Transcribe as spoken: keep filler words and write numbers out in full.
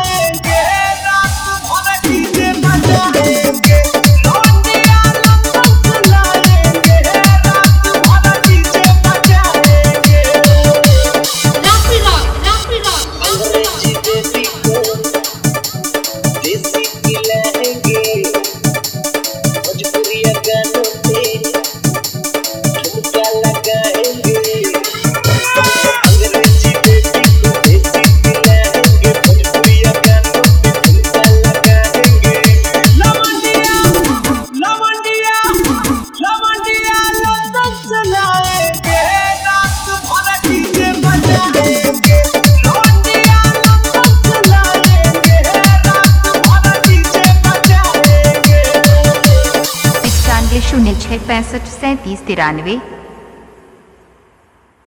बजाएंगे, रात भर डीजे बजाएंगे, लौंडिया लंदन चलाएंगे, रात भर डीजे बजाएंगे। रात्रि रात रात्रि रात अंग्रेजी देसी को देसी खिलाएंगे, भोजपुरिया गानों पे ठुमका लगाएंगे। अंग्रेजी देसी को देसी खिलाएंगे, भोजपुरिया गानों पे ठुमका लगाएंगे। लवंडिया लवंडिया लवंडिया लंदन चलाएंगे, रात भर डीजे बजाएंगे, लौंडिया लंदन चलाएंगे, रात भर डीजे बजाएंगे। इक्यानवे शून्य छः पैंसठ सैंतीस तिरानवे।